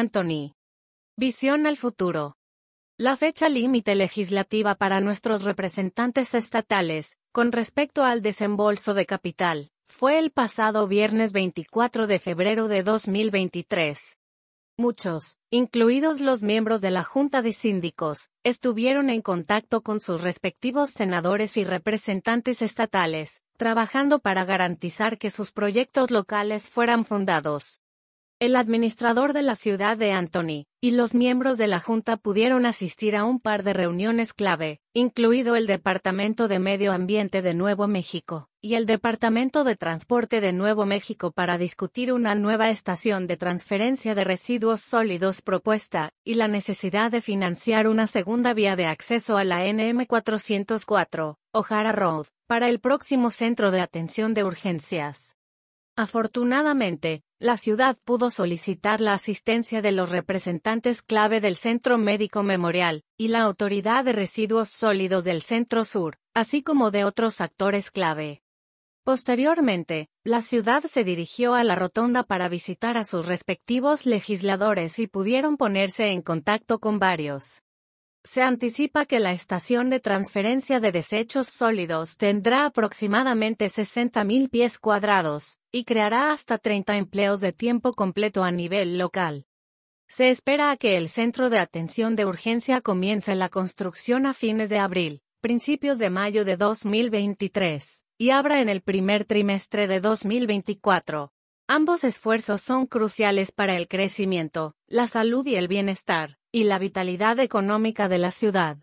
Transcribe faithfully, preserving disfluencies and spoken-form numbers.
Anthony. Visión al futuro. La fecha límite legislativa para nuestros representantes estatales, con respecto al desembolso de capital, fue el pasado viernes veinticuatro de febrero de dos mil veintitrés. Muchos, incluidos los miembros de la Junta de Síndicos, estuvieron en contacto con sus respectivos senadores y representantes estatales, trabajando para garantizar que sus proyectos locales fueran fundados. El administrador de la ciudad de Anthony y los miembros de la Junta pudieron asistir a un par de reuniones clave, incluido el Departamento de Medio Ambiente de Nuevo México y el Departamento de Transporte de Nuevo México para discutir una nueva estación de transferencia de residuos sólidos propuesta y la necesidad de financiar una segunda vía de acceso a la N M cuatrocientos cuatro, O'Hara Road, para el próximo centro de atención de urgencias. Afortunadamente, la ciudad pudo solicitar la asistencia de los representantes clave del Centro Médico Memorial y la Autoridad de Residuos Sólidos del Centro Sur, así como de otros actores clave. Posteriormente, la ciudad se dirigió a la rotonda para visitar a sus respectivos legisladores y pudieron ponerse en contacto con varios. Se anticipa que la estación de transferencia de desechos sólidos tendrá aproximadamente sesenta mil pies cuadrados, y creará hasta treinta empleos de tiempo completo a nivel local. Se espera a que el centro de atención de urgencia comience la construcción a fines de abril, principios de mayo de dos mil veintitrés, y abra en el primer trimestre de dos mil veinticuatro. Ambos esfuerzos son cruciales para el crecimiento, la salud y el bienestar, y la vitalidad económica de la ciudad.